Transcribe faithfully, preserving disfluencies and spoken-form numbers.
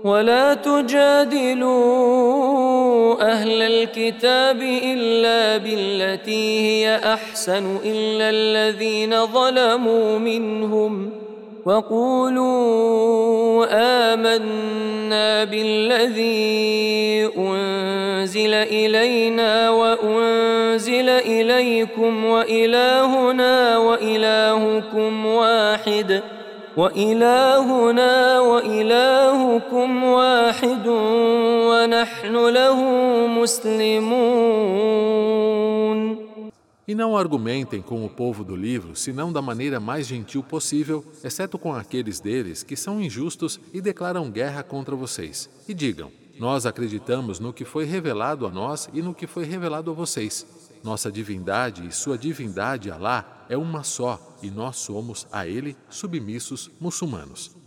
ولا تجادلوا أهل الكتاب إلا بالتي هي أحسن إلا الذين ظلموا منهم وقولوا آمنا بالذي أنزل إلينا وأنزل إليكم وإلهنا وإلهكم واحد وإلهنا وإلهكم واحد ونحن له مسلمون. E não argumentem com o povo do livro, senão da maneira mais gentil possível, exceto com aqueles deles que são injustos e declaram guerra contra vocês. E digam: nós acreditamos no que foi revelado a nós e no que foi revelado a vocês. Nossa divindade e sua divindade, Alá, é uma só, e nós somos a ele submissos muçulmanos.